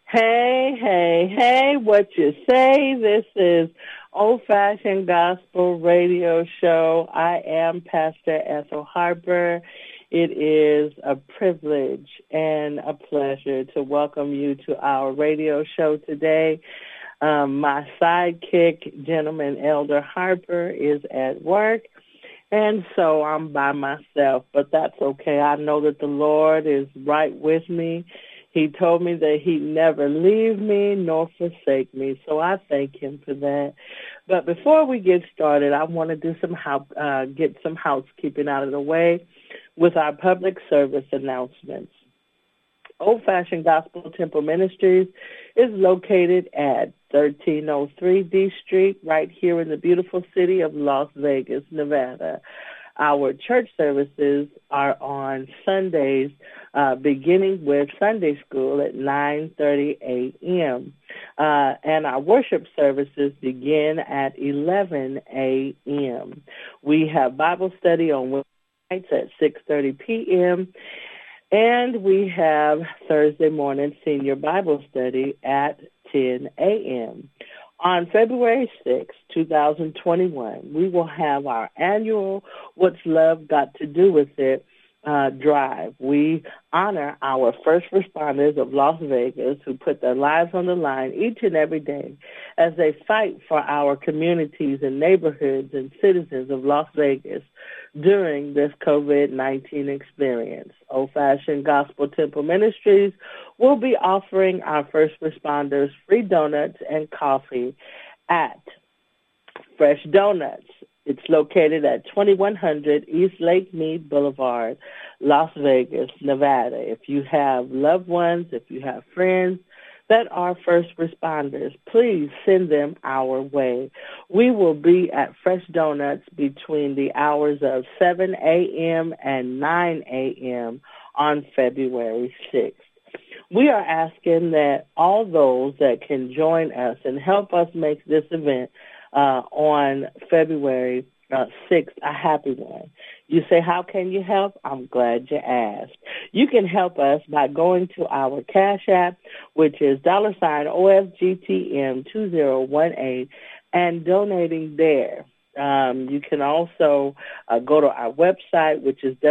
Hey, hey, hey, what you say? This is Old Fashioned Gospel Radio Show. I am Pastor Ethel Harper. It is a privilege and a pleasure to welcome you to our radio show today. My sidekick, Gentleman Elder Harper, is at work, and so I'm by myself, but that's okay. I know that the Lord is right with me. He told me that he'd never leave me nor forsake me, so I thank him for that. But before we get started, I want to do get some housekeeping out of the way with our public service announcements. Old Fashioned Gospel Temple Ministries is located at 1303 D Street, right here in the beautiful city of Las Vegas, Nevada. Our church services are on Sundays, beginning with Sunday school at 9:30 a.m. And our worship services begin at 11 a.m. We have Bible study on Wednesdays at 6:30 p.m., and we have Thursday morning senior Bible study at 10 a.m. On February 6, 2021, we will have our annual What's Love Got to Do With It drive. We honor our first responders of Las Vegas who put their lives on the line each and every day as they fight for our communities and neighborhoods and citizens of Las Vegas during this COVID-19 experience. Old-Fashioned Gospel Temple Ministries will be offering our first responders free donuts and coffee at Fresh Donuts. It's located at 2100 East Lake Mead Boulevard, Las Vegas, Nevada. If you have loved ones, if you have friends that are first responders, please send them our way. We will be at Fresh Donuts between the hours of 7 a.m. and 9 a.m. on February 6th. We are asking that all those that can join us and help us make this event on February 6th a happy one. You say, how can you help? I'm glad you asked. You can help us by going to our Cash App, which is $OFGTM2018, and donating there. You can also go to our website, which is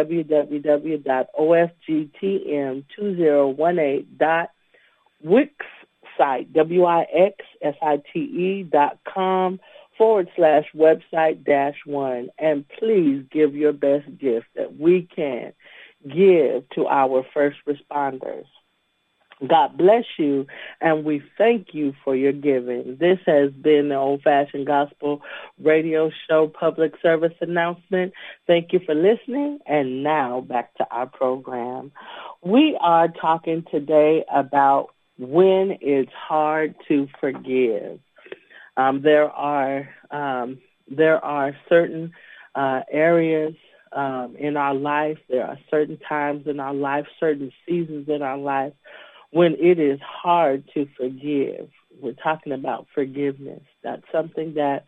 www.ofgtm2018.wixsite, wixsite.com/website-1, and please give your best gift that we can give to our first responders. God bless you, and we thank you for your giving. This has been the Old Fashioned Gospel Radio Show public service announcement. Thank you for listening, and now back to our program. We are talking today about when it's hard to forgive. There are certain areas in our life, there are certain times in our life, certain seasons in our life when it is hard to forgive. We're talking about forgiveness. That's something that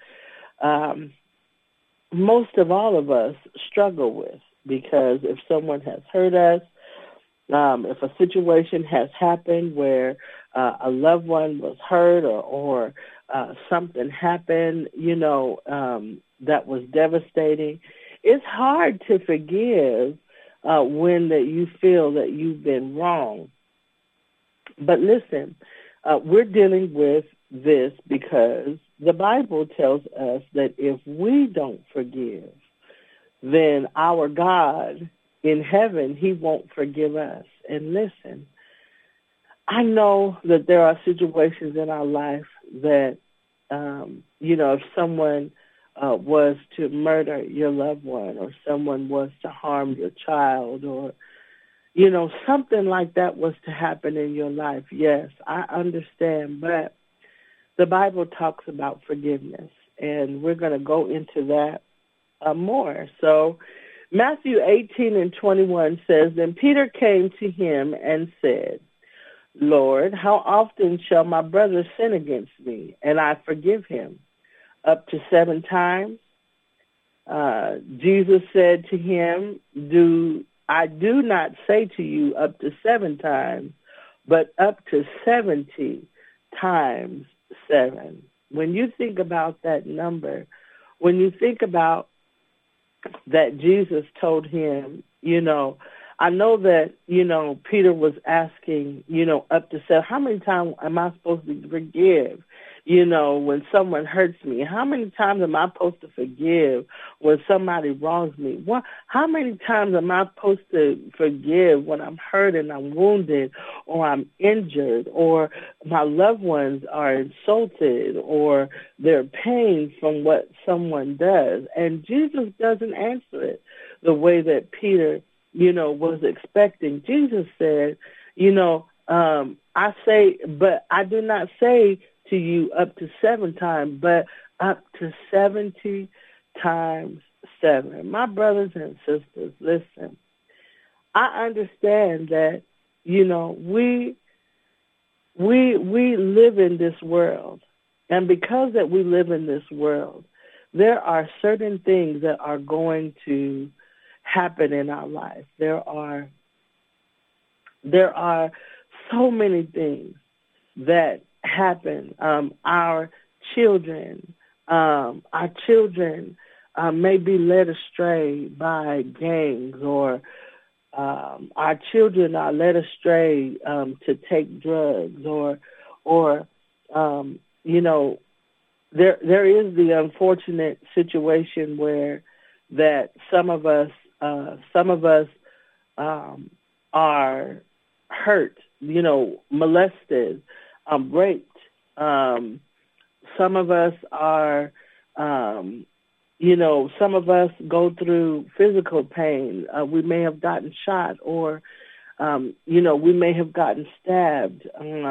most of all of us struggle with, because if someone has hurt us, if a situation has happened where a loved one was hurt or something happened, that was devastating, it's hard to forgive when that you feel that you've been wrong. But listen, we're dealing with this because the Bible tells us that if we don't forgive, then our God in heaven, he won't forgive us. And listen, I know that there are situations in our life that, if someone was to murder your loved one, or someone was to harm your child, or something like that was to happen in your life, yes, I understand. But the Bible talks about forgiveness, and we're going to go into that more. So Matthew 18:21 says, Then Peter came to him and said, Lord, how often shall my brother sin against me, and I forgive him? Up to 7 times? Jesus said to him, I do not say to you up to 7 times, but up to 70 times 7. When you think about that number, when you think about that Jesus told him, I know that, Peter was asking, up to 7, how many times am I supposed to forgive, when someone hurts me? How many times am I supposed to forgive when somebody wrongs me? How many times am I supposed to forgive when I'm hurt and I'm wounded or I'm injured or my loved ones are insulted or they're pained from what someone does? And Jesus doesn't answer it the way that Peter was expecting. Jesus said, I say, but I do not say to you up to 7 times, but up to 70 times 7. My brothers and sisters, listen, I understand that, we live in this world. And because that we live in this world, there are certain things that are going to happen in our life. There are so many things that happen. Our children may be led astray by gangs, or our children are led astray to take drugs, or there is the unfortunate situation where that some of us are hurt, molested, raped. Some of us are, some of us go through physical pain. We may have gotten shot, or, we may have gotten stabbed.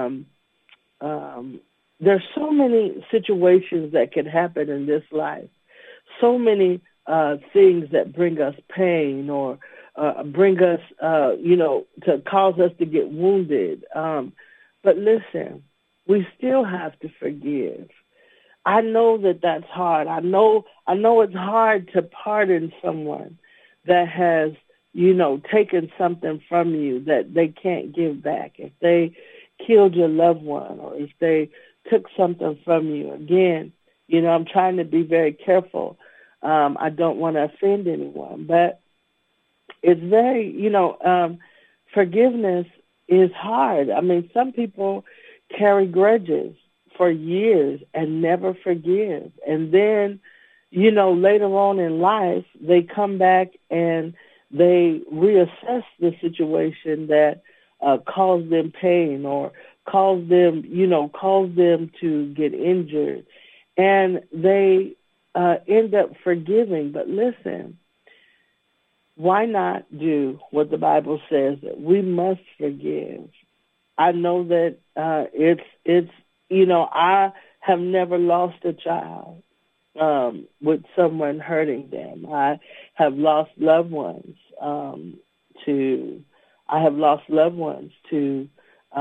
There's so many situations that can happen in this life. So many things that bring us pain, or bring us, to cause us to get wounded. But listen, we still have to forgive. I know that that's hard. I know it's hard to pardon someone that has, taken something from you that they can't give back. If they killed your loved one, or if they took something from you. Again, I'm trying to be very careful. I don't want to offend anyone, but it's very, forgiveness is hard. I mean, some people carry grudges for years and never forgive. And then, later on in life, they come back and they reassess the situation that caused them pain, or caused them to get injured. And they end up forgiving. But listen, why not do what the Bible says, that we must forgive? I know that it's I have never lost a child with someone hurting them. I have lost loved ones to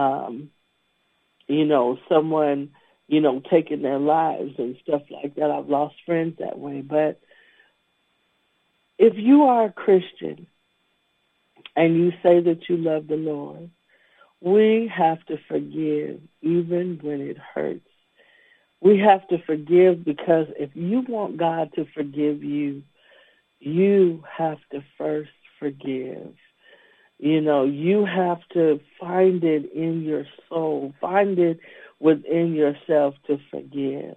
someone, taking their lives and stuff like that. I've lost friends that way. But if you are a Christian and you say that you love the Lord, we have to forgive even when it hurts. We have to forgive, because if you want God to forgive you, you have to first forgive. You have to find it in your soul, find it within yourself to forgive.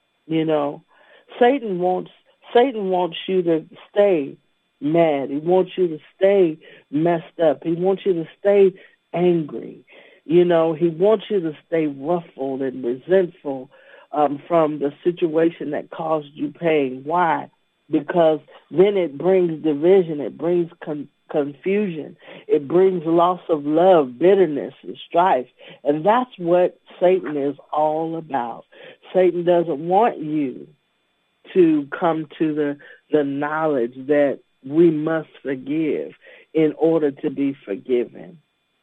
Satan wants you to stay mad. He wants you to stay messed up. He wants you to stay angry. He wants you to stay ruffled and resentful from the situation that caused you pain. Why? Because then it brings division. It brings confusion. It brings loss of love, bitterness, and strife. And that's what Satan is all about. Satan doesn't want you to come to the knowledge that we must forgive in order to be forgiven.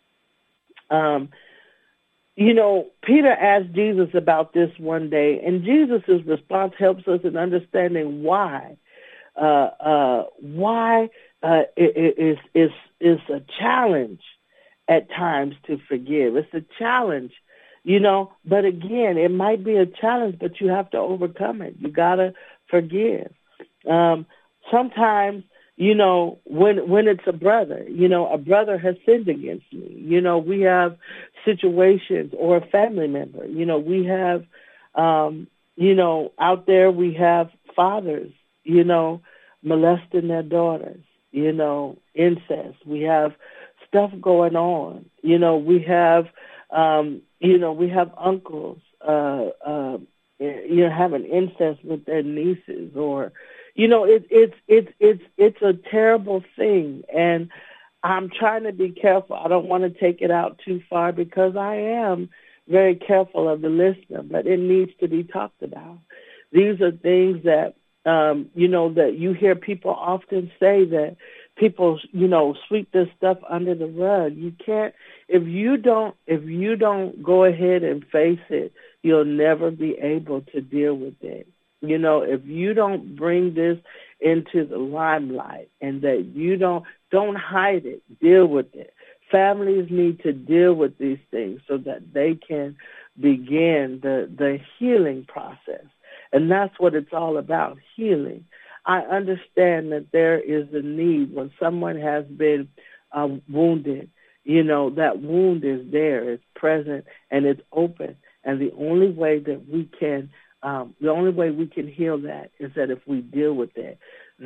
Peter asked Jesus about this one day, and Jesus' response helps us in understanding why it is a challenge at times to forgive. It's a challenge, but again, it might be a challenge, but you have to overcome it. You got to forgive. Sometimes, when it's a brother has sinned against me. We have situations, or a family member. We have, out there we have fathers, molesting their daughters, incest. We have stuff going on. We have, we have uncles, having incest with their nieces, or, it's a terrible thing. And I'm trying to be careful. I don't want to take it out too far, because I am very careful of the listener, but it needs to be talked about. These are things that, that you hear people often say, that people, sweep this stuff under the rug. You can't, if you don't go ahead and face it, you'll never be able to deal with it. If you don't bring this into the limelight, and that you don't hide it, deal with it. Families need to deal with these things so that they can begin the healing process. And that's what it's all about, healing. I understand that there is a need when someone has been wounded. That wound is there, it's present, and it's open. And the only way we can heal that is that if we deal with it.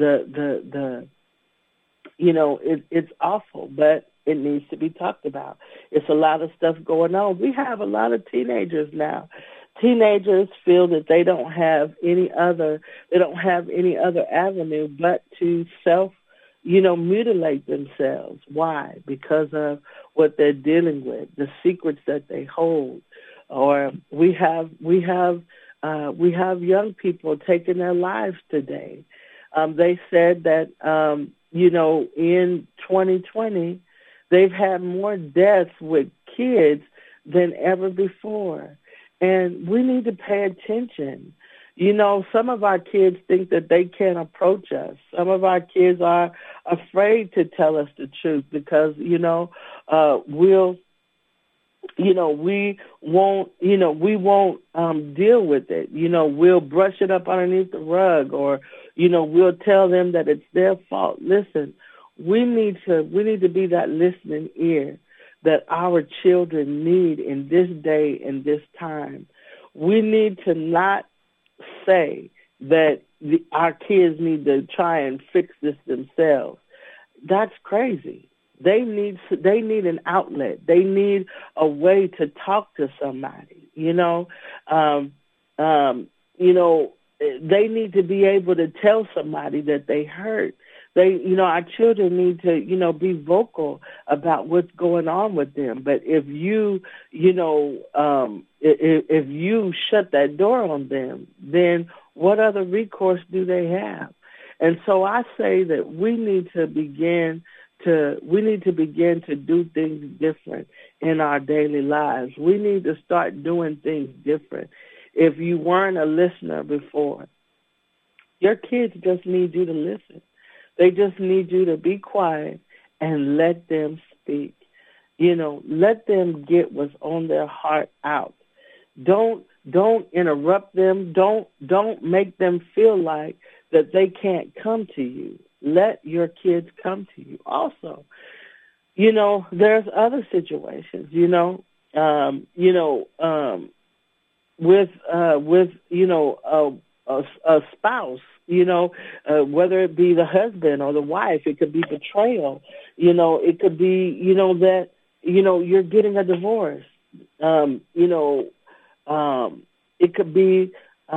It's awful, but it needs to be talked about. It's a lot of stuff going on. We have a lot of teenagers now. Teenagers feel that they don't have any other avenue but to mutilate themselves. Why? Because of what they're dealing with, the secrets that they hold. Or we have young people taking their lives today. They said that, in 2020, they've had more deaths with kids than ever before. And we need to pay attention. Some of our kids think that they can't approach us. Some of our kids are afraid to tell us the truth because, we won't deal with it. We'll brush it up underneath the rug, or, we'll tell them that it's their fault. Listen, we need to be that listening ear that our children need in this day and this time. We need to not say that our kids need to try and fix this themselves. That's crazy. They need an outlet. They need a way to talk to somebody. They need to be able to tell somebody that they hurt. Our children need to, be vocal about what's going on with them. But if you, if you shut that door on them, then what other recourse do they have? And so I say that we need to begin to do things different in our daily lives. We need to start doing things different. If you weren't a listener before, your kids just need you to listen. They just need you to be quiet and let them speak. Let them get what's on their heart out. Don't interrupt them. Don't make them feel like that they can't come to you. Let your kids come to you. Also, there's other situations, with a spouse, whether it be the husband or the wife, it could be betrayal, it could be, that, you're getting a divorce, it could be,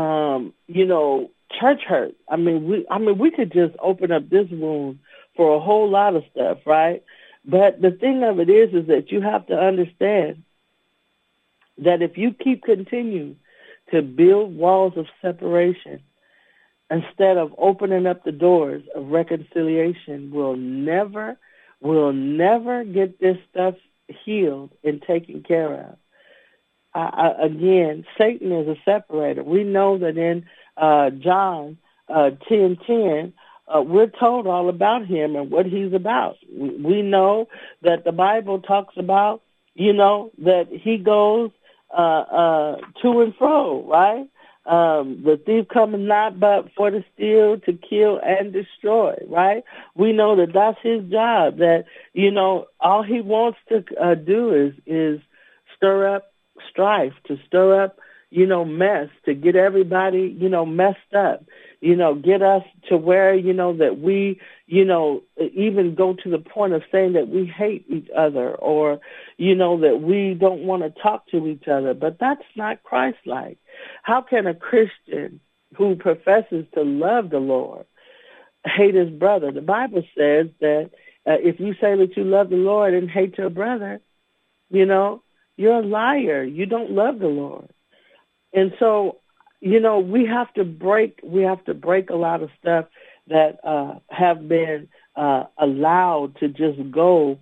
church hurt. We could just open up this room for a whole lot of stuff, right? But the thing of it is that you have to understand that if you continue to build walls of separation instead of opening up the doors of reconciliation, we'll never get this stuff healed and taken care of. Again, Satan is a separator. We know that in John 10:10, we're told all about him and what he's about. We know that the Bible talks about, that he goes to and fro, right? The thief cometh not but for to steal, to kill, and destroy, right? We know that that's his job, that, all he wants to do is stir up strife, to stir up, mess, to get everybody, messed up, get us to where, that we, even go to the point of saying that we hate each other, or, that we don't want to talk to each other. But that's not Christ-like. How can a Christian who professes to love the Lord hate his brother? The Bible says that if you say that you love the Lord and hate your brother, you're a liar. You don't love the Lord. And so, we have to break a lot of stuff that have been allowed to just go,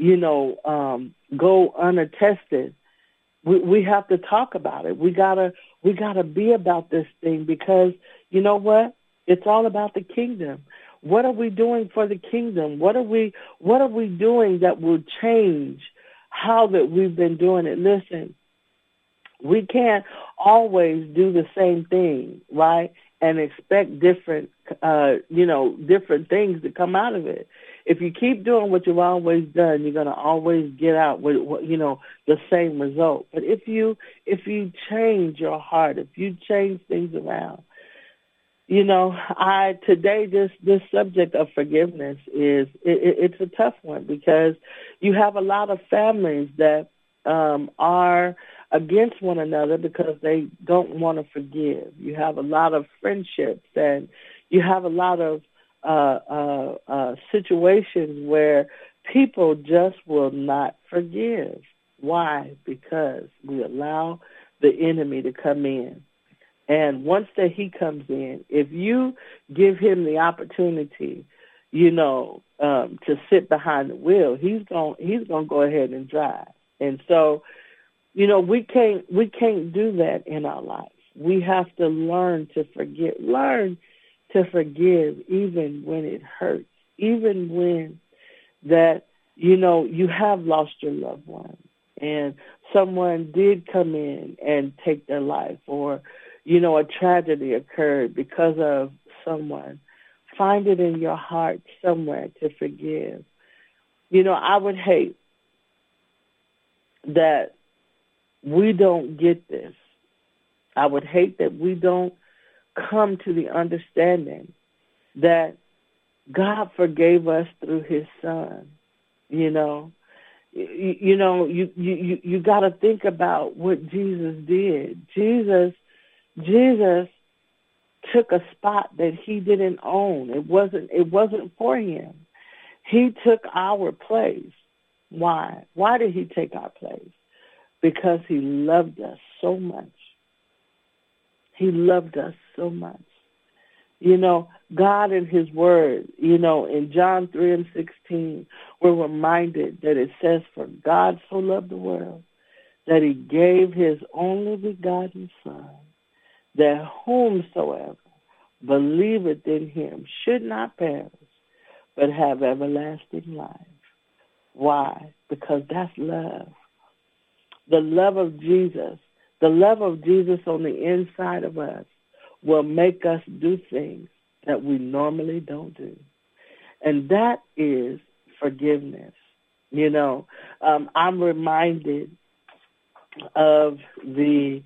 go unattested. We have to talk about it. We gotta be about this thing, because you know what? It's all about the kingdom. What are we doing for the kingdom? What are we doing that will change how that we've been doing it? Listen, we can't always do the same thing, right? And expect different, different things to come out of it. If you keep doing what you've always done, you're going to always get out with, the same result. But if you change your heart, if you change things around, today this subject of forgiveness it's a tough one, because you have a lot of families that are against one another because they don't want to forgive. You have a lot of friendships, and you have a lot of situations where people just will not forgive. Why? Because we allow the enemy to come in. And once that he comes in, if you give him the opportunity, to sit behind the wheel, he's gonna go ahead and drive. And so, we can't do that in our life. We have to learn to forgive. Learn to forgive even when it hurts, even when that, you have lost your loved one and someone did come in and take their life, or, a tragedy occurred because of someone. Find it in your heart somewhere to forgive. I would hate that we don't get this. I would hate that we don't come to the understanding that God forgave us through his son. You got to think about what Jesus did. Jesus took a spot that he didn't own. It wasn't for him. He took our place. Why? Why did he take our place? Because he loved us so much. He loved us so much. God in his word, in John 3:16, we're reminded that it says, for God so loved the world that he gave his only begotten son, that whomsoever believeth in him should not perish, but have everlasting life. Why? Because that's love. The love of Jesus on the inside of us will make us do things that we normally don't do. And that is forgiveness. I'm reminded of the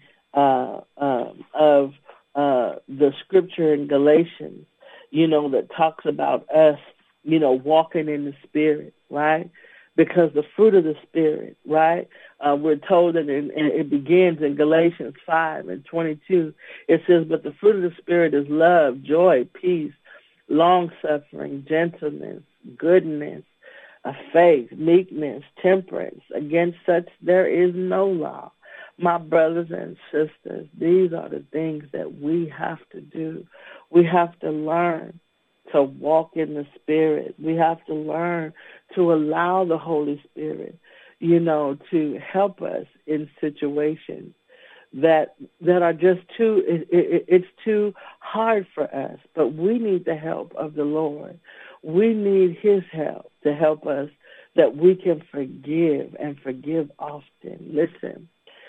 scripture in Galatians, that talks about us, walking in the Spirit, right? Because the fruit of the Spirit, right? We're told that it begins in Galatians 5:22. It says, but the fruit of the Spirit is love, joy, peace, long-suffering, gentleness, goodness, faith, meekness, temperance. Against such there is no law. My brothers and sisters, these are the things that we have to do. We have to learn to walk in the Spirit. We have to learn to allow the Holy Spirit, to help us in situations. that are just too, it's too hard for us. But we need the help of the Lord. We need his help to help us that we can forgive and forgive often. Listen,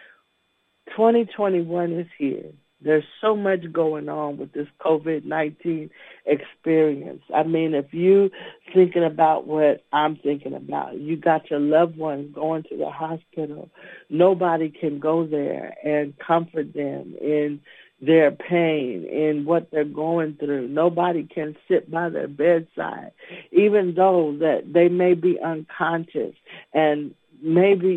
2021 is here. There's so much going on with this COVID-19 experience. I mean, if you thinking about what I'm thinking about, you got your loved ones going to the hospital. Nobody can go there and comfort them in their pain, in what they're going through. Nobody can sit by their bedside, even though that they may be unconscious and maybe,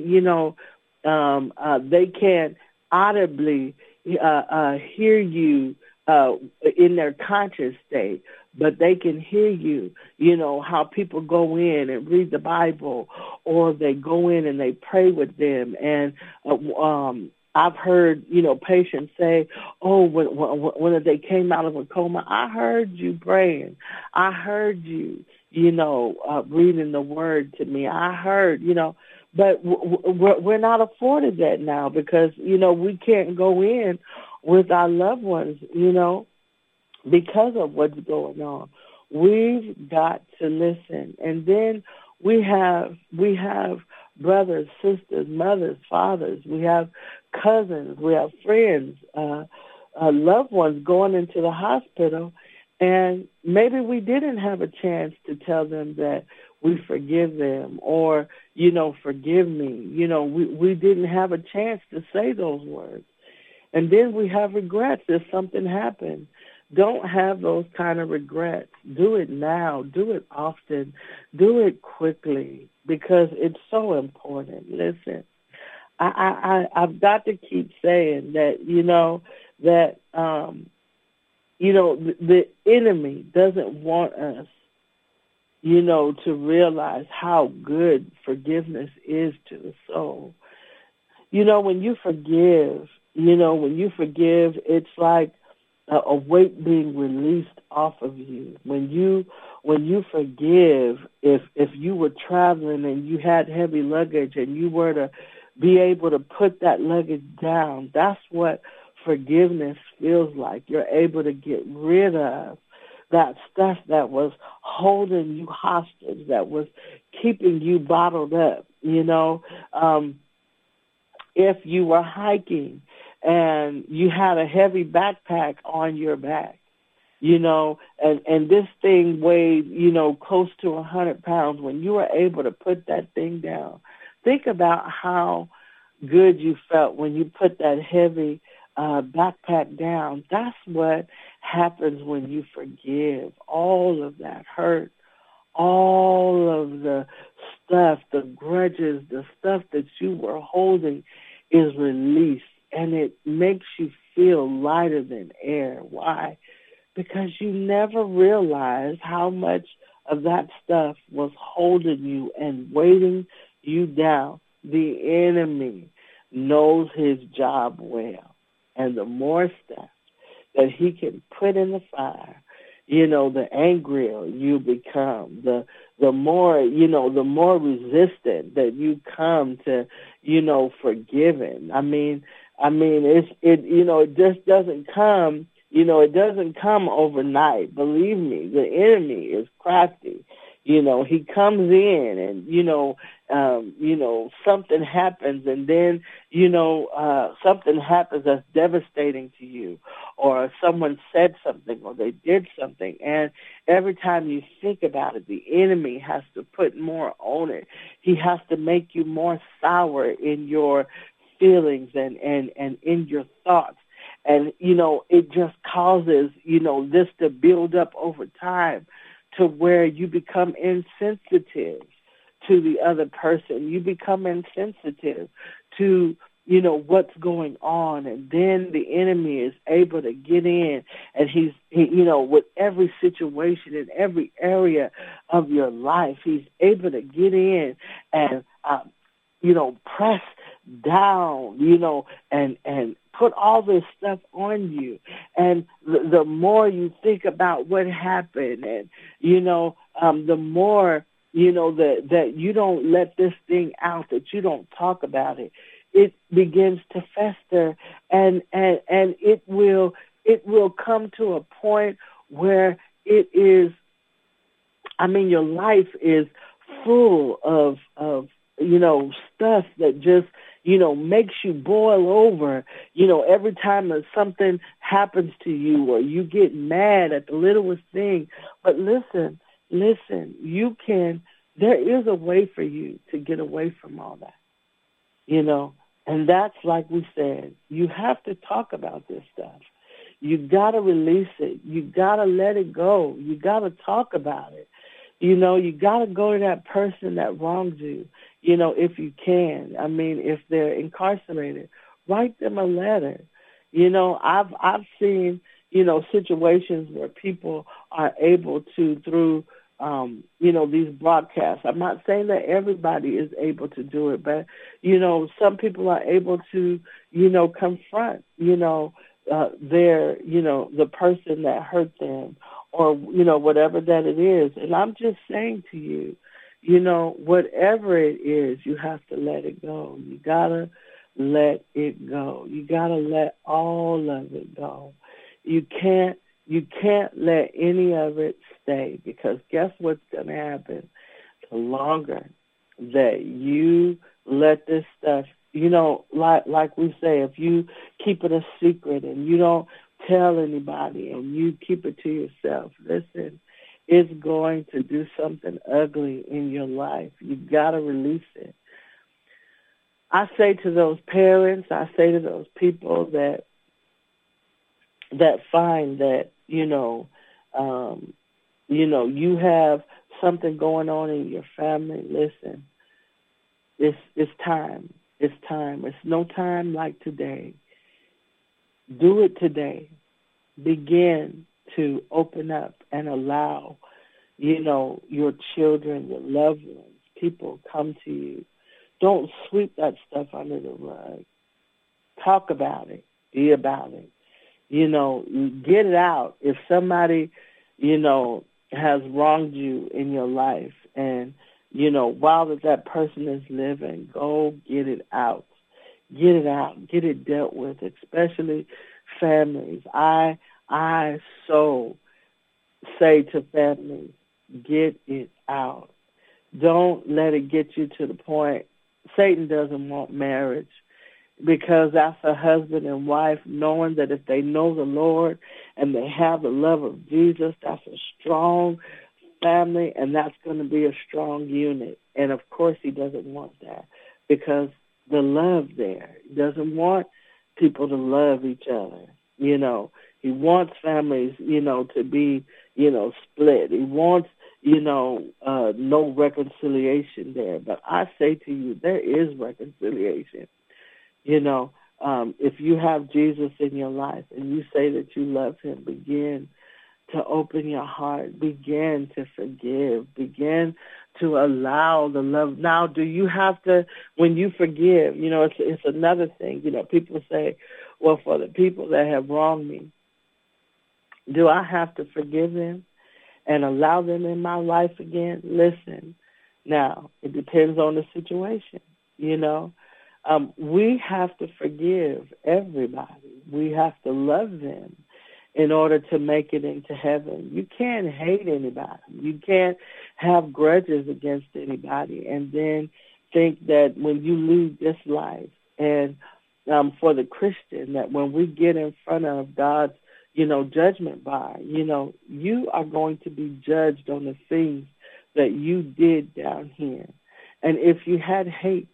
they can't audibly hear you in their conscious state, but they can hear you, how people go in and read the Bible, or they go in and they pray with them. And I've heard, patients say, oh, when they came out of a coma, I heard you praying. I heard you, reading the word to me. I heard, but we're not afforded that now because, we can't go in with our loved ones, because of what's going on. We've got to listen. And then we have brothers, sisters, mothers, fathers. We have cousins. We have friends, loved ones going into the hospital. And maybe we didn't have a chance to tell them that we forgive them or, forgive me. We didn't have a chance to say those words. And then we have regrets if something happened. Don't have those kind of regrets. Do it now. Do it often. Do it quickly because it's so important. Listen, I've got to keep saying that, the enemy doesn't want us, to realize how good forgiveness is to the soul. When you forgive, it's like a weight being released off of you. When you forgive, if you were traveling and you had heavy luggage and you were to be able to put that luggage down, that's what forgiveness feels like. You're able to get rid of that stuff that was holding you hostage, that was keeping you bottled up. If you were hiking and you had a heavy backpack on your back, and this thing weighed, close to 100 pounds, when you were able to put that thing down, think about how good you felt when you put that heavy backpack down. That's what happens when you forgive. All of that hurt, all of the stuff, the grudges, the stuff that you were holding is released, and it makes you feel lighter than air. Why? Because you never realized how much of that stuff was holding you and weighting you down. The enemy knows his job well, and the more stuff that he can put in the fire, the angrier you become, the more resistant that you come to, forgiving. I mean, it just doesn't come, it doesn't come overnight. Believe me, the enemy is crafty. He comes in and, something happens and then, something happens that's devastating to you, or someone said something or they did something. And every time you think about it, the enemy has to put more on it. He has to make you more sour in your feelings and in your thoughts. And, it just causes, this to build up over time to where you become insensitive to the other person. You become insensitive to, what's going on. And then the enemy is able to get in, and he with every situation in every area of your life, he's able to get in and, press down, and put all this stuff on you. And the more you think about what happened and, the more, that you don't let this thing out, that you don't talk about it, it begins to fester and it will come to a point where it is, I mean, your life is full of stuff that just, makes you boil over, every time that something happens to you or you get mad at the littlest thing. But listen, there is a way for you to get away from all that, and that's, like we said, you have to talk about this stuff. You got to release it. You got to let it go. You got to talk about it. You got to go to that person that wronged you, if you can. I mean, if they're incarcerated, write them a letter. I've seen, situations where people are able to, through, these broadcasts. I'm not saying that everybody is able to do it, but, some people are able to, confront, the person that hurt them, or, whatever that it is. And I'm just saying to you, whatever it is, you have to let it go. You got to let it go. You got to let all of it go. You can't let any of it stay, because guess what's going to happen? The longer that you let this stuff, like we say, if you keep it a secret and you don't tell anybody and you keep it to yourself, listen, it's going to do something ugly in your life. You got to release it. I say to those parents, I say to those people that find that, you have something going on in your family, listen, it's time. It's time. It's no time like today. Do it today. Begin to open up and allow, your children, your loved ones, people come to you. Don't sweep that stuff under the rug. Talk about it. Be about it. Get it out. If somebody, has wronged you in your life, and, while that person is living, go get it out. Get it out. Get it dealt with, especially families. I so say to families, get it out. Don't let it get you to the point. Satan doesn't want marriage, because that's a husband and wife knowing that if they know the Lord and they have the love of Jesus, that's a strong family, and that's going to be a strong unit. And, of course, he doesn't want that, because the love there. He doesn't want people to love each other. He wants families, to be, split. He wants, no reconciliation there. But I say to you, there is reconciliation. If you have Jesus in your life and you say that you love him, begin to open your heart, begin to forgive, begin to allow the love. Now, do you have to, when you forgive, it's another thing. People say, well, for the people that have wronged me, do I have to forgive them and allow them in my life again? Listen, now, it depends on the situation, we have to forgive everybody. We have to love them in order to make it into heaven. You can't hate anybody. You can't have grudges against anybody and then think that when you leave this life, and for the Christian, that when we get in front of God's, judgment bar, you are going to be judged on the things that you did down here. And if you had hate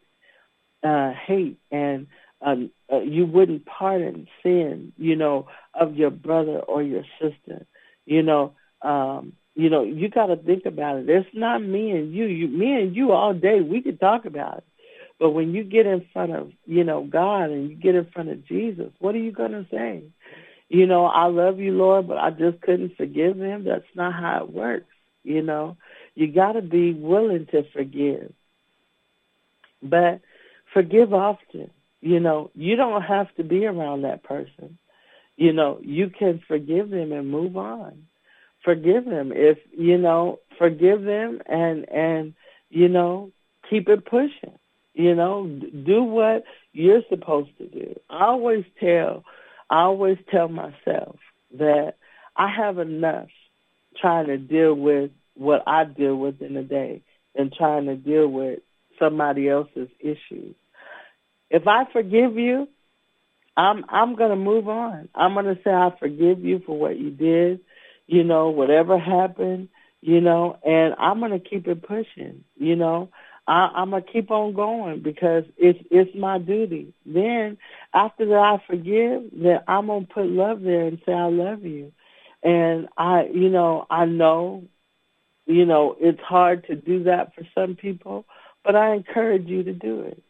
and you wouldn't pardon sin, of your brother or your sister, you got to think about it. It's not me and you. Me and you all day, we could talk about it. But when you get in front of, God, and you get in front of Jesus, what are you going to say? I love you, Lord, but I just couldn't forgive him. That's not how it works. You got to be willing to forgive. But forgive often. You don't have to be around that person. You can forgive them and move on. Forgive them forgive them and keep it pushing. Do what you're supposed to do. I always tell myself that I have enough trying to deal with what I deal with in a day than trying to deal with somebody else's issues. If I forgive you, I'm going to move on. I'm going to say I forgive you for what you did, whatever happened, and I'm going to keep it pushing, I'm going to keep on going because it's my duty. Then after that I forgive, then I'm going to put love there and say I love you. And I know, it's hard to do that for some people, but I encourage you to do it.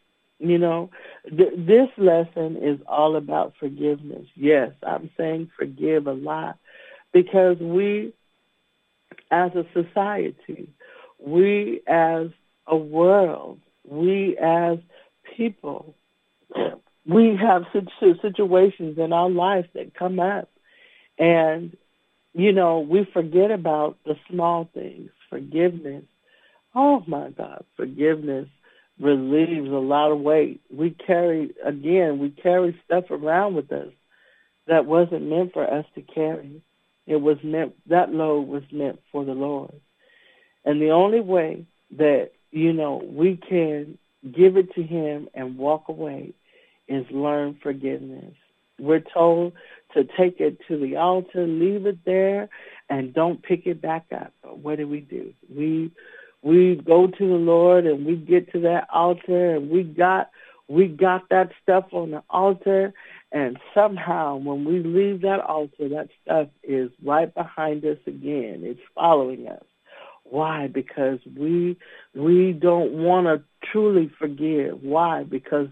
This lesson is all about forgiveness. Yes, I'm saying forgive a lot because we as a society, we as a world, we as people, we have situations in our life that come up and, we forget about the small things. Forgiveness. Oh, my God, forgiveness relieves a lot of weight. We carry stuff around with us that wasn't meant for us to carry. That load was meant for the Lord. And the only way that, we can give it to him and walk away is learn forgiveness. We're told to take it to the altar, leave it there, and don't pick it back up. But what do? We go to the Lord and we get to that altar and we got that stuff on the altar, and somehow when we leave that altar, that stuff is right behind us again. It's following us. Why? Because we don't want to truly forgive. Why? Because,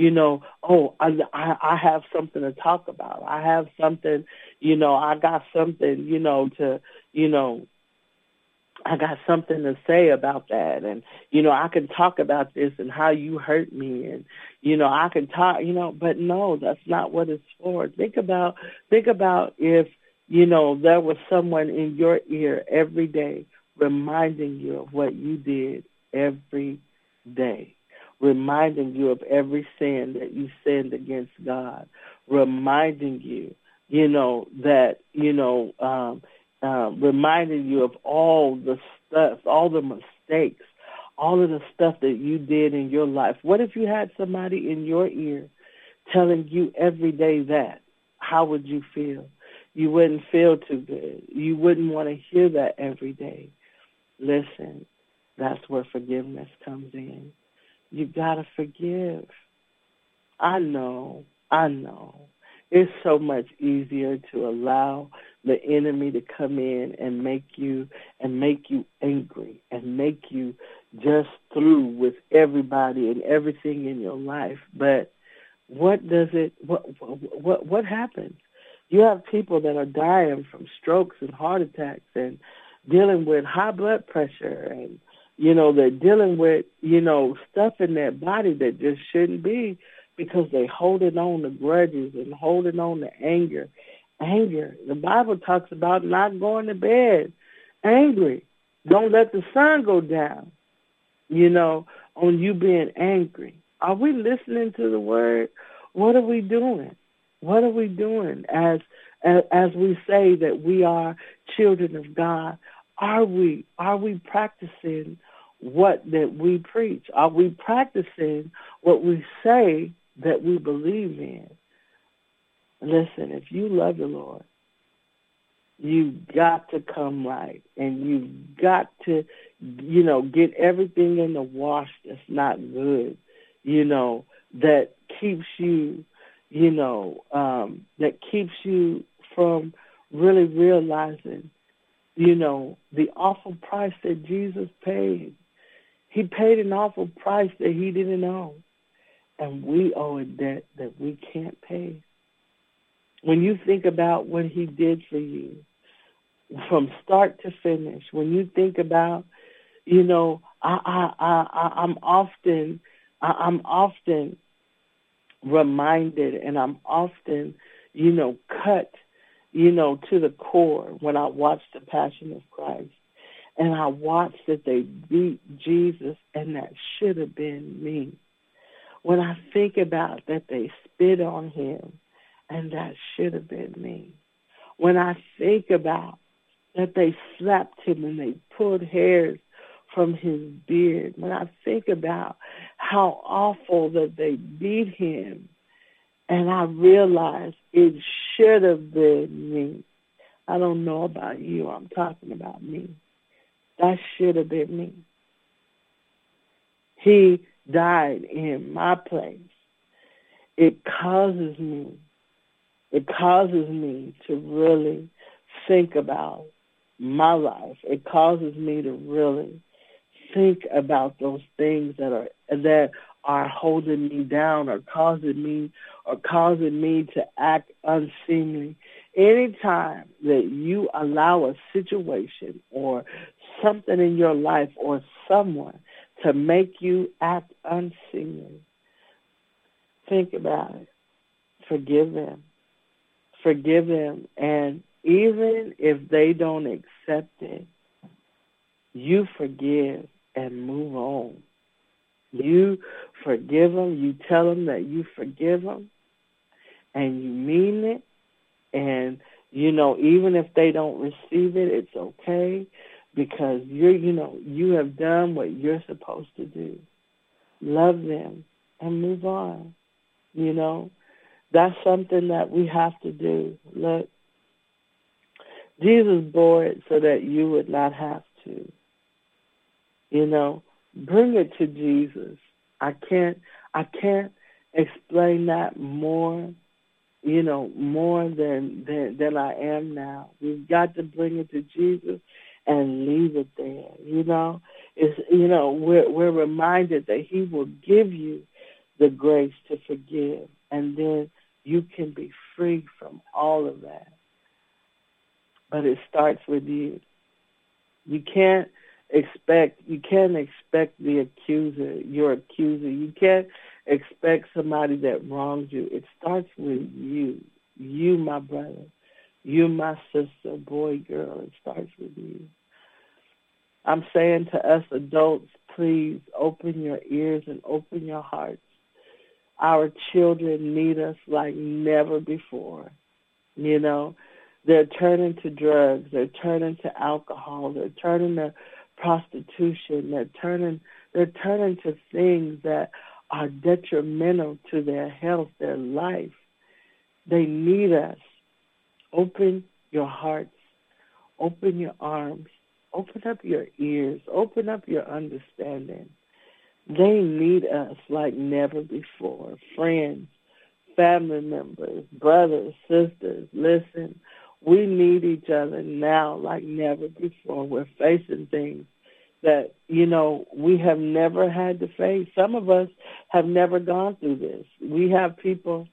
I have something to talk about. I have something, I got something, I got something to say about that. And, I can talk about this and how you hurt me. And, I can talk, but no, that's not what it's for. Think about if, there was someone in your ear every day reminding you of what you did every day, reminding you of every sin that you sinned against God, reminding you, reminding you of all the stuff, all the mistakes, all of the stuff that you did in your life. What if you had somebody in your ear telling you every day that? How would you feel? You wouldn't feel too good. You wouldn't want to hear that every day. Listen, that's where forgiveness comes in. You got to forgive. I know. It's so much easier to allow the enemy to come in and make you angry and make you just through with everybody and everything in your life. But what happens? You have people that are dying from strokes and heart attacks and dealing with high blood pressure and, they're dealing with, stuff in their body that just shouldn't be because they're holding on to grudges and holding on to anger. The Bible talks about not going to bed angry. Don't let the sun go down, on you being angry. Are we listening to the word? What are we doing? What are we doing as we say that we are children of God? Are we practicing that we preach? Are we practicing what we say that we believe in? Listen, if you love the Lord, you've got to come right, and you've got to, get everything in the wash that's not good, that keeps you, that keeps you from really realizing, the awful price that Jesus paid. He paid an awful price that he didn't owe. And we owe a debt that we can't pay. When you think about what he did for you from start to finish, when you think about, I'm often reminded and I'm often, cut, to the core when I watch The Passion of Christ. And I watch that they beat Jesus, and that should have been me. When I think about that they spit on him, and that should have been me. When I think about that they slapped him and they pulled hairs from his beard. When I think about how awful that they beat him, and I realize it should have been me. I don't know about you. I'm talking about me. That should have been me. He died in my place. It causes me to really think about my life. It causes me to really think about those things that are holding me down or causing me to act unseemly. Anytime that you allow a situation or something in your life or someone to make you act unseemly, think about it. Forgive them. Forgive them. And even if they don't accept it, you forgive and move on. You forgive them. You tell them that you forgive them, and you mean it. And, even if they don't receive it, it's okay, because you have done what you're supposed to do. Love them and move on. That's something that we have to do. Look, Jesus bore it so that you would not have to. Bring it to Jesus. I can't explain that more, more than I am now. We've got to bring it to Jesus and leave it there. We're reminded that he will give you the grace to forgive, and then you can be free from all of that. But it starts with you. You can't expect the accuser, your accuser. You can't expect somebody that wronged you. It starts with you. You, my brother. You, my sister, boy, girl. It starts with you. I'm saying to us adults, please open your ears and open your hearts. Our children need us like never before. They're turning to drugs. They're turning to alcohol. They're turning to prostitution. They're turning to things that are detrimental to their health, their life. They need us. Open your hearts. Open your arms. Open up your ears. Open up your understanding. They need us like never before. Friends, family members, brothers, sisters, listen. We need each other now like never before. We're facing things that, we have never had to face. Some of us have never gone through this. We have people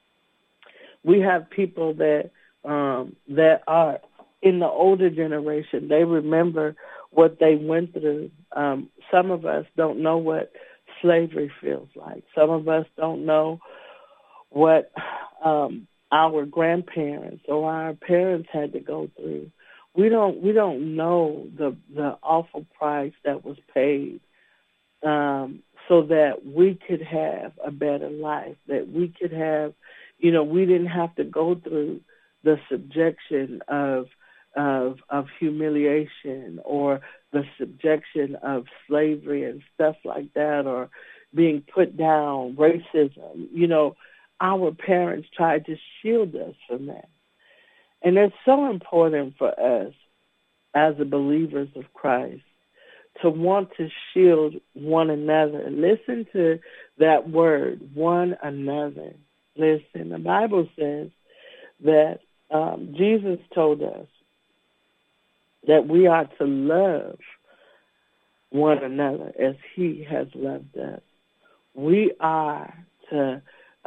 that are in the older generation. They remember what they went through. Some of us don't know what slavery feels like. Some of us don't know what our grandparents or our parents had to go through. We don't know the awful price that was paid so that we could have a better life, that we could have, we didn't have to go through the subjection of humiliation or the subjection of slavery and stuff like that, or being put down, racism. Our parents tried to shield us from that. And it's so important for us as the believers of Christ to want to shield one another. Listen to that word, one another. Listen, the Bible says that Jesus told us that we are to love one another as he has loved us. We are to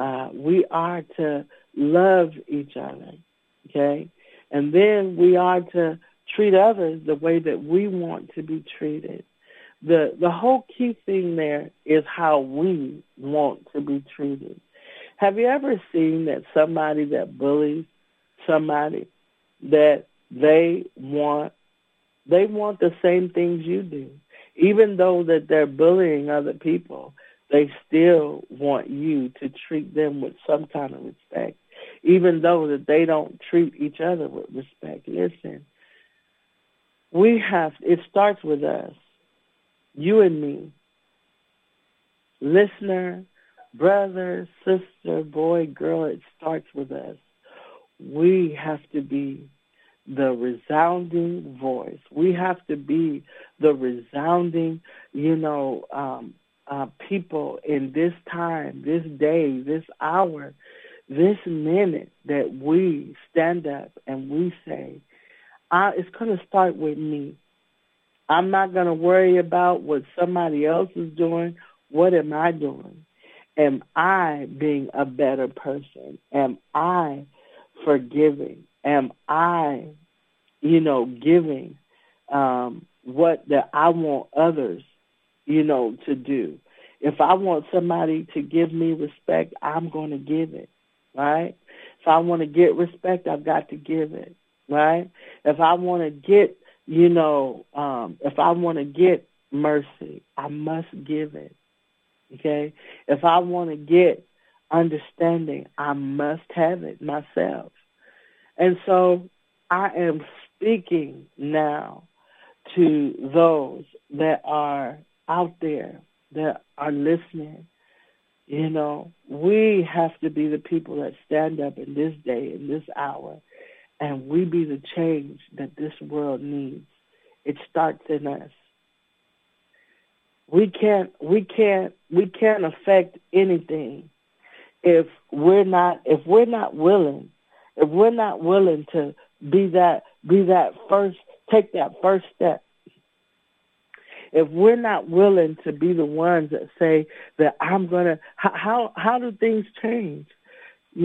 love each other, okay? And then we are to treat others the way that we want to be treated. The whole key thing there is how we want to be treated. Have you ever seen that somebody that bullies somebody, that they want the same things you do? Even though that they're bullying other people, they still want you to treat them with some kind of respect, even though that they don't treat each other with respect. Listen, it starts with us, you and me, listener, brother, sister, boy, girl, it starts with us. We have to be the resounding voice. We have to be the resounding, people in this time, this day, this hour, this minute that we stand up and we say, it's going to start with me. I'm not going to worry about what somebody else is doing. What am I doing? Am I being a better person? Am I forgiving? Am I, giving what that I want others, to do? If I want somebody to give me respect, I'm going to give it, right? If I want to get respect, I've got to give it, right? If I want to get, if I want to get mercy, I must give it, okay? If I want to get understanding, I must have it myself. And so I am speaking now to those that are out there that are listening. We have to be the people that stand up in this day, in this hour, and we be the change that this world needs. It starts in us. We can't affect anything if we're not willing to be that first, take that first step. If we're not willing to be the ones that say that I'm gonna, how do things change? You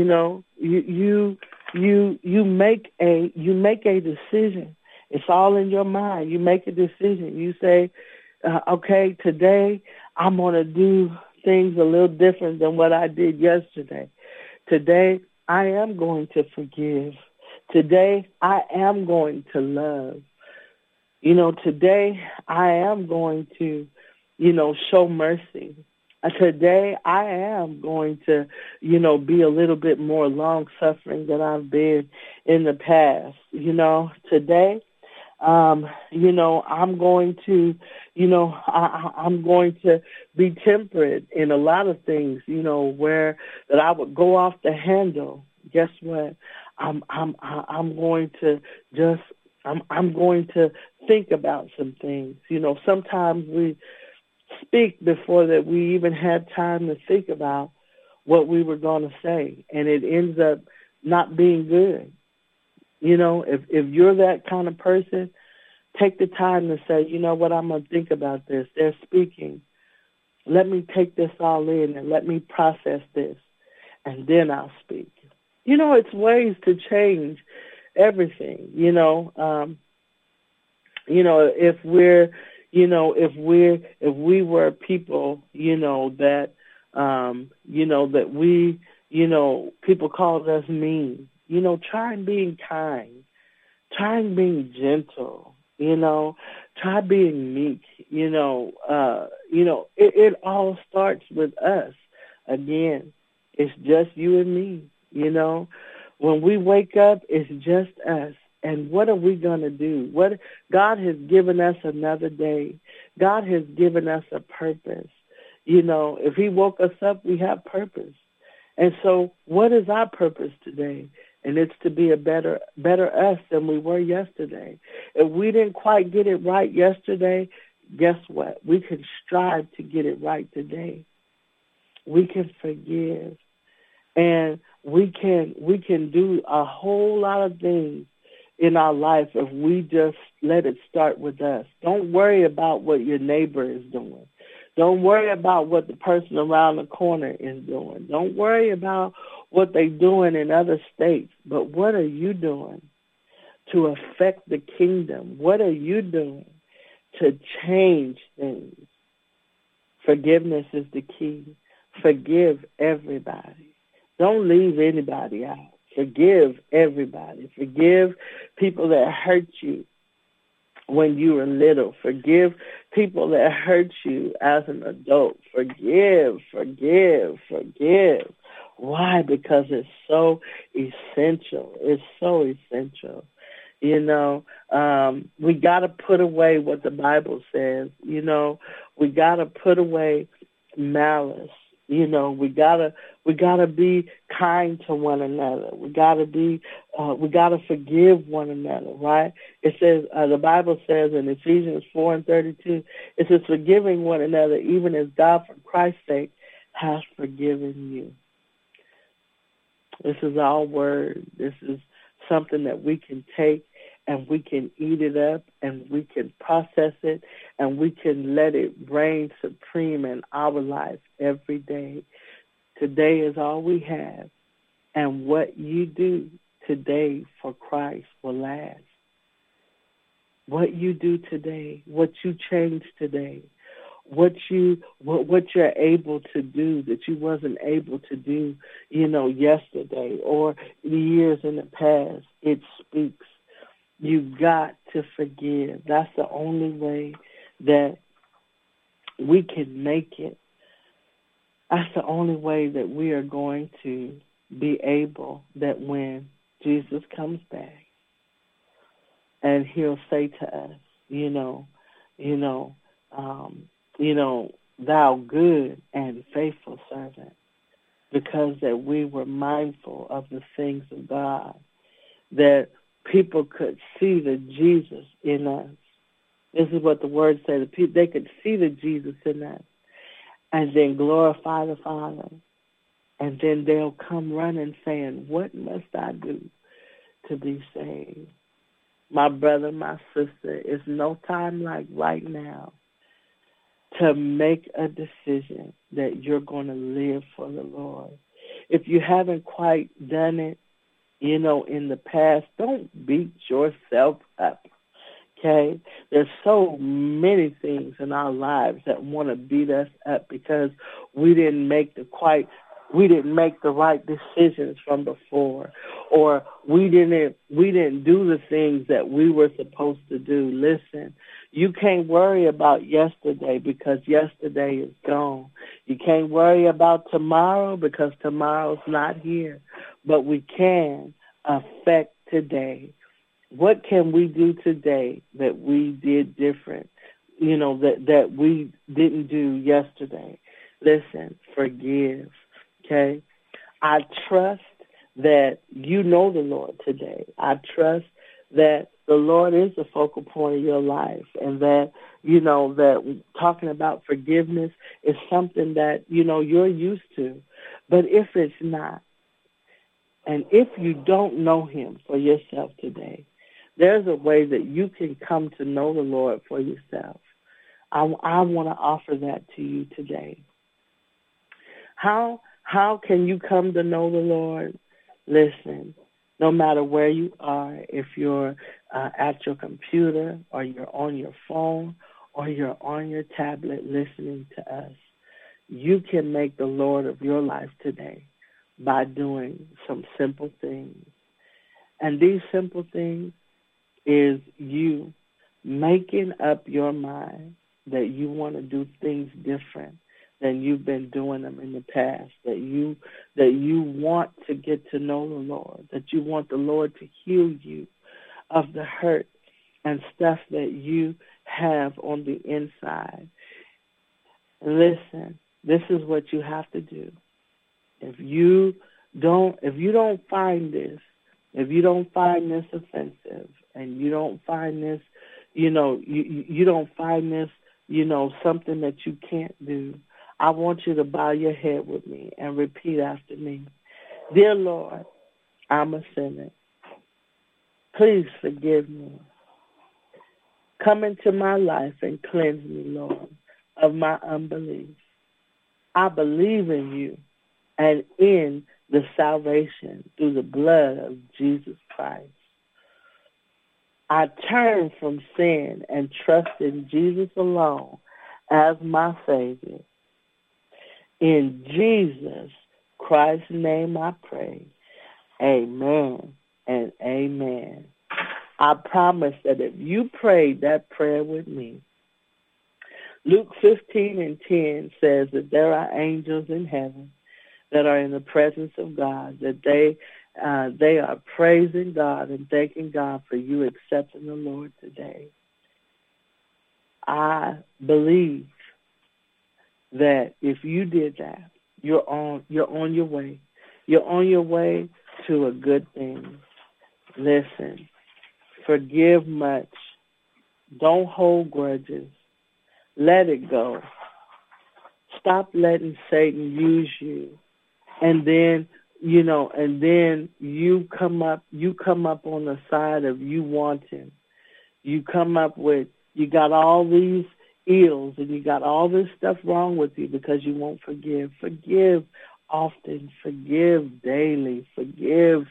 make a decision. It's all in your mind. You make a decision. You say, okay, today I'm gonna do things a little different than what I did yesterday. Today I am going to forgive. Today I am going to love. Today I am going to, show mercy. Today I am going to, be a little bit more long-suffering than I've been in the past. Today, I'm going to, I'm going to be temperate in a lot of things, where that I would go off the handle. Guess what? I'm going to just, I'm going to think about some things. Sometimes we speak before that we even had time to think about what we were going to say, and it ends up not being good. If you're that kind of person, take the time to say, you know what, I'm going to think about this. They're speaking. Let me take this all in and let me process this, and then I'll speak. It's ways to change everything. If we were people, that, that we, people called us mean, try and being kind, try and being gentle, try being meek, it all starts with us. Again, it's just you and me, When we wake up, it's just us. And what are we going to do? God has given us another day. God has given us a purpose. If he woke us up, we have purpose. And so what is our purpose today? And it's to be a better us than we were yesterday. If we didn't quite get it right yesterday, guess what? We can strive to get it right today. We can forgive. And we can do a whole lot of things in our life if we just let it start with us. Don't worry about what your neighbor is doing. Don't worry about what the person around the corner is doing. Don't worry about what they're doing in other states. But what are you doing to affect the kingdom? What are you doing to change things? Forgiveness is the key. Forgive everybody. Don't leave anybody out. Forgive everybody. Forgive people that hurt you. when you were little. Forgive people that hurt you as an adult. Forgive, forgive, forgive. Why? Because it's so essential. It's so essential. You know, we got to put away what the Bible says. You know, we got to put away malice. You know, we gotta be kind to one another. We gotta forgive one another, right? It says the Bible says in Ephesians 4:32, it says forgiving one another, even as God for Christ's sake has forgiven you. This is our word. This is something that we can take and we can eat it up and we can process it and we can let it reign supreme in our life every day. Today is all we have. And what you do today for Christ will last. What you do today, what you change today, what you're able to do that you wasn't able to do, you know, yesterday or the years in the past, it speaks. You got to forgive. That's the only way that we can make it. That's the only way that we are going to be able that when Jesus comes back and he'll say to us, thou good and faithful servant, because that we were mindful of the things of God, that people could see the Jesus in us. This is what the word says. They could see the Jesus in us and then glorify the Father. And then they'll come running saying, what must I do to be saved? My brother, my sister, it's no time like right now to make a decision that you're going to live for the Lord. If you haven't quite done it, you know, in the past, don't beat yourself up, okay? There's so many things in our lives that want to beat us up because we didn't make the right decisions from before, or we didn't do the things that we were supposed to do. Listen, you can't worry about yesterday because yesterday is gone. You can't worry about tomorrow because tomorrow's not here. But we can affect today. What can we do today that we did different, you know, that we didn't do yesterday? Listen, forgive. Okay, I trust that you know the Lord today. I trust that the Lord is the focal point of your life, and that, you know, that talking about forgiveness is something that, you know, you're used to. But if it's not, and if you don't know him for yourself today, there's a way that you can come to know the Lord for yourself. I want to offer that to you today. How can you come to know the Lord? Listen, no matter where you are, if you're at your computer or you're on your phone or you're on your tablet listening to us, you can make the Lord of your life today by doing some simple things. And these simple things is you making up your mind that you want to do things different than you've been doing them in the past, that you want to get to know the Lord, that you want the Lord to heal you of the hurt and stuff that you have on the inside. Listen, this is what you have to do. If you don't find this offensive, and you don't find this, you don't find this, something that you can't do, I want you to bow your head with me and repeat after me. Dear Lord, I'm a sinner. Please forgive me. Come into my life and cleanse me, Lord, of my unbelief. I believe in you and in the salvation through the blood of Jesus Christ. I turn from sin and trust in Jesus alone as my Savior. In Jesus Christ's name I pray. Amen and amen. I promise that if you prayed that prayer with me, Luke 15:10 says that there are angels in heaven that are in the presence of God, that they are praising God and thanking God for you accepting the Lord today. I believe that if you did that, you're on your way. You're on your way to a good thing. Listen, forgive much. Don't hold grudges. Let it go. Stop letting Satan use you. And then, you come up on the side of you wanting. You come up with, you got all these ills and you got all this stuff wrong with you because you won't forgive. Forgive often. Forgive daily. Forgive.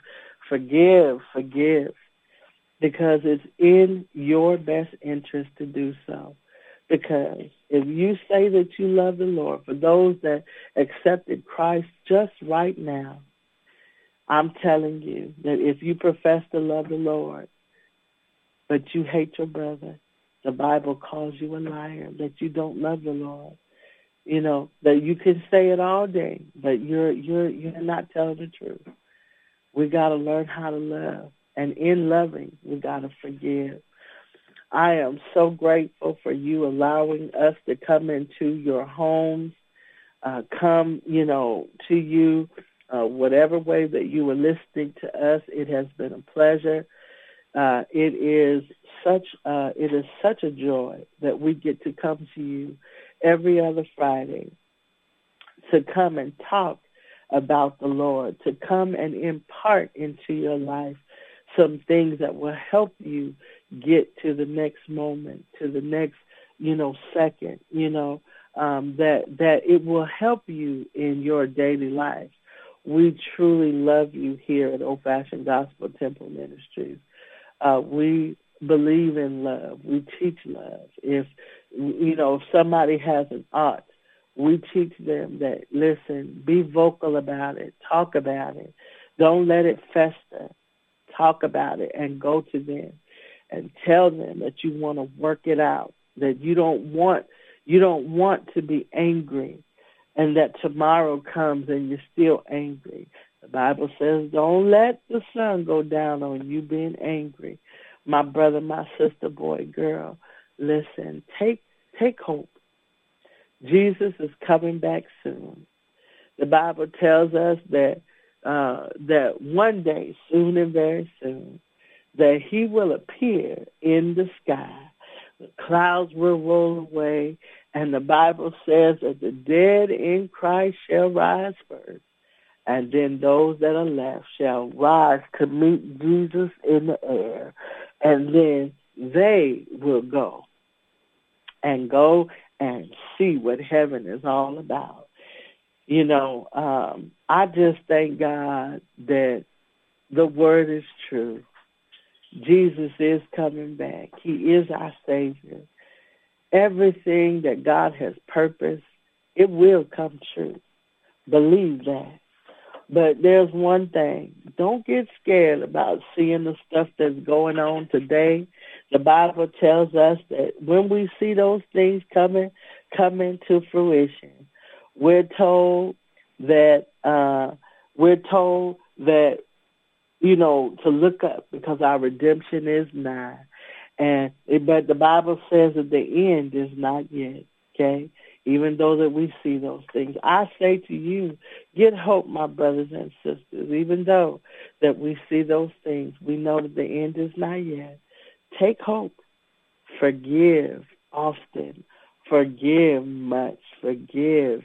Because it's in your best interest to do so. Because if you say that you love the Lord, for those that accepted Christ just right now, I'm telling you that if you profess to love the Lord, but you hate your brother, the Bible calls you a liar, that you don't love the Lord. You know, that you can say it all day, but you're not telling the truth. We got to learn how to love. And in loving, we got to forgive. I am so grateful for you allowing us to come into your homes, to you, whatever way that you were listening to us. It has been a pleasure. It is such a joy that we get to come to you every other Friday to come and talk about the Lord, to come and impart into your life some things that will help you get to the next moment, to the next, second, that it will help you in your daily life. We truly love you here at Old Fashioned Gospel Temple Ministries. We believe in love. We teach love. If somebody has an art, we teach them that, listen, be vocal about it. Talk about it. Don't let it fester. Talk about it and go to them and tell them that you want to work it out, that you don't want to be angry, and that tomorrow comes and you're still angry. The Bible says, don't let the sun go down on you being angry. My brother, my sister, boy, girl, listen, take hope. Jesus is coming back soon. The Bible tells us that one day, soon and very soon, that he will appear in the sky. The clouds will roll away, and the Bible says that the dead in Christ shall rise first, and then those that are left shall rise to meet Jesus in the air, and then they will go and see what heaven is all about. I just thank God that the word is true. Jesus is coming back. He is our Savior. Everything that God has purposed, it will come true. Believe that. But there's one thing. Don't get scared about seeing the stuff that's going on today. The Bible tells us that when we see those things coming to fruition, we're told that to look up because our redemption is nigh. But the Bible says that the end is not yet, okay? Even though that we see those things. I say to you, get hope, my brothers and sisters. Even though that we see those things, we know that the end is not yet. Take hope. Forgive often. Forgive much. Forgive.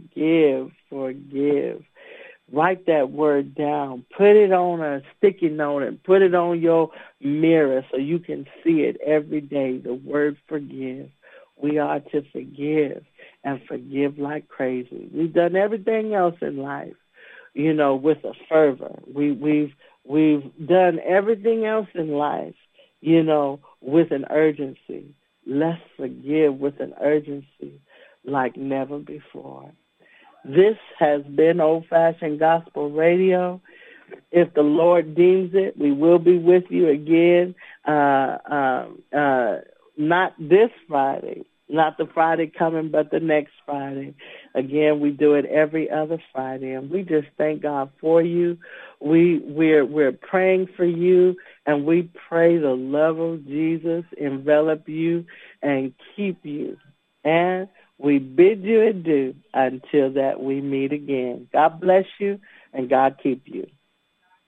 Write that word down. Put it on a sticky note and put it on your mirror so you can see it every day, the word forgive. We are to forgive and forgive like crazy. We've done everything else in life, with a fervor. We've done everything else in life, with an urgency. Let's forgive with an urgency like never before. This has been Old Fashioned Gospel Radio. If the Lord deems it, we will be with you again. not this Friday, not the Friday coming, but the next Friday. Again, we do it every other Friday, and we just thank God for you. We're praying for you, and we pray the love of Jesus envelop you and keep you. And we bid you adieu until that we meet again. God bless you, and God keep you.